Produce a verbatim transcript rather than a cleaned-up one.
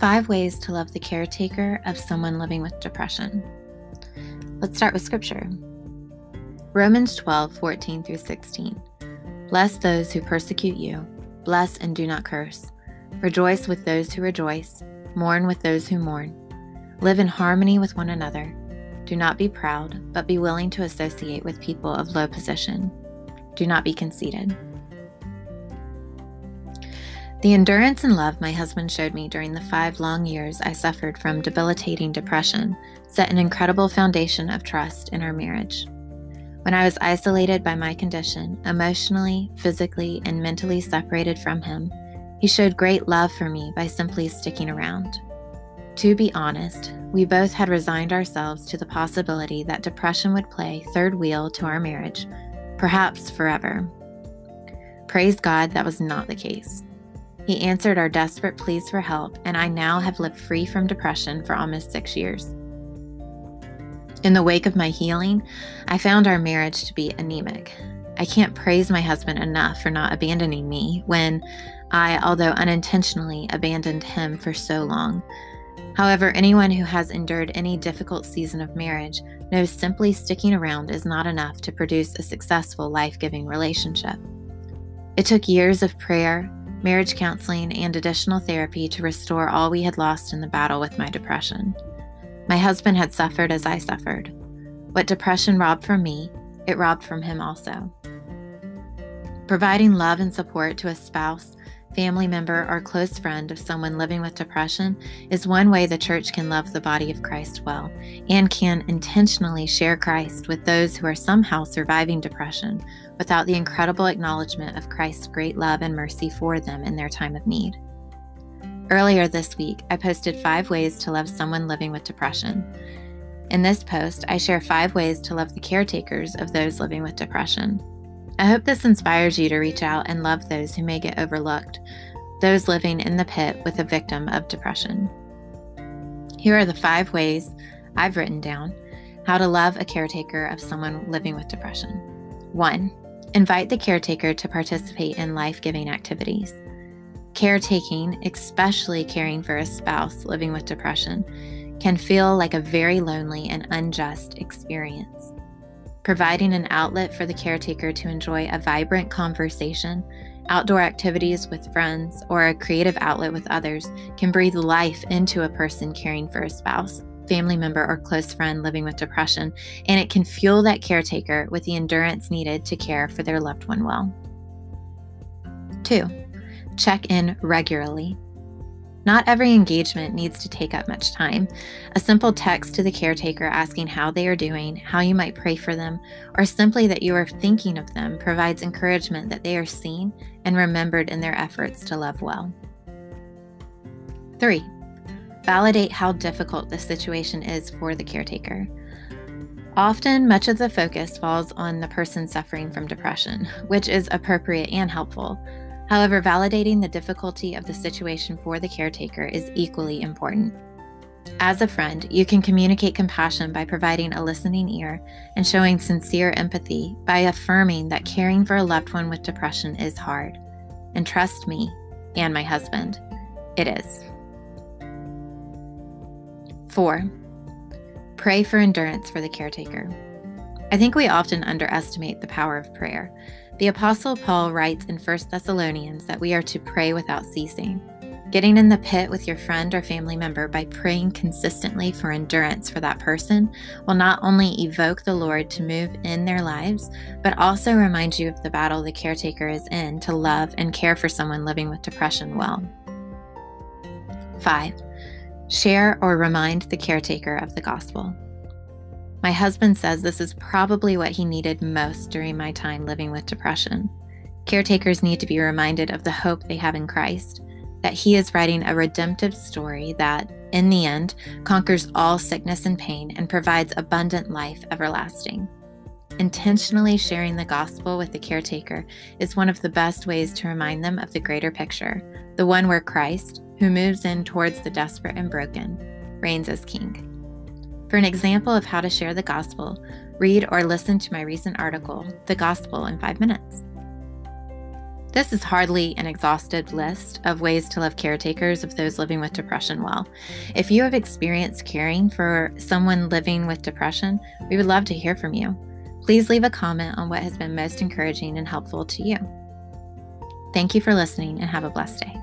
Five ways to love the caretaker of someone living with depression. Let's start with scripture. Romans twelve, fourteen through sixteen. Bless those who persecute you. Bless and do not curse. Rejoice with those who rejoice. Mourn with those who mourn. Live in harmony with one another. Do not be proud, but be willing to associate with people of low position. Do not be conceited. The endurance and love my husband showed me during the five long years I suffered from debilitating depression set an incredible foundation of trust in our marriage. When I was isolated by my condition, emotionally, physically, and mentally separated from him, he showed great love for me by simply sticking around. To be honest, we both had resigned ourselves to the possibility that depression would play third wheel to our marriage, perhaps forever. Praise God, that was not the case. He answered our desperate pleas for help, and I now have lived free from depression for almost six years. In the wake of my healing, I found our marriage to be anemic. I can't praise my husband enough for not abandoning me when I, although unintentionally, abandoned him for so long. However, anyone who has endured any difficult season of marriage knows simply sticking around is not enough to produce a successful, life-giving relationship. It took years of prayer, marriage counseling, and additional therapy to restore all we had lost in the battle with my depression. My husband had suffered as I suffered. What depression robbed from me, it robbed from him also. Providing love and support to a spouse, family member, or close friend of someone living with depression is one way the church can love the body of Christ well and can intentionally share Christ with those who are somehow surviving depression without the incredible acknowledgement of Christ's great love and mercy for them in their time of need. Earlier this week, I posted five ways to love someone living with depression. In this post, I share five ways to love the caretakers of those living with depression. I hope this inspires you to reach out and love those who may get overlooked, those living in the pit with a victim of depression. Here are the five ways I've written down how to love a caretaker of someone living with depression. One, invite the caretaker to participate in life-giving activities. Caretaking, especially caring for a spouse living with depression, can feel like a very lonely and unjust experience. Providing an outlet for the caretaker to enjoy a vibrant conversation, outdoor activities with friends, or a creative outlet with others can breathe life into a person caring for a spouse, family member, or close friend living with depression, and it can fuel that caretaker with the endurance needed to care for their loved one well. Two, check in regularly. Not every engagement needs to take up much time. A simple text to the caretaker asking how they are doing, how you might pray for them, or simply that you are thinking of them provides encouragement that they are seen and remembered in their efforts to love well. Three, validate how difficult the situation is for the caretaker. Often, much of the focus falls on the person suffering from depression, which is appropriate and helpful. However, validating the difficulty of the situation for the caretaker is equally important. As a friend, you can communicate compassion by providing a listening ear and showing sincere empathy by affirming that caring for a loved one with depression is hard. And trust me, and my husband, it is. Four, pray for endurance for the caretaker. I think we often underestimate the power of prayer. The Apostle Paul writes in First Thessalonians that we are to pray without ceasing. Getting in the pit with your friend or family member by praying consistently for endurance for that person will not only evoke the Lord to move in their lives, but also remind you of the battle the caretaker is in to love and care for someone living with depression well. Five, share or remind the caretaker of the gospel. My husband says this is probably what he needed most during my time living with depression. Caretakers need to be reminded of the hope they have in Christ, that he is writing a redemptive story that, in the end, conquers all sickness and pain and provides abundant life everlasting. Intentionally sharing the gospel with the caretaker is one of the best ways to remind them of the greater picture, the one where Christ, who moves in towards the desperate and broken, reigns as King. For an example of how to share the gospel, read or listen to my recent article, The Gospel in Five Minutes. This is hardly an exhaustive list of ways to love caretakers of those living with depression well. If you have experienced caring for someone living with depression, we would love to hear from you. Please leave a comment on what has been most encouraging and helpful to you. Thank you for listening and have a blessed day.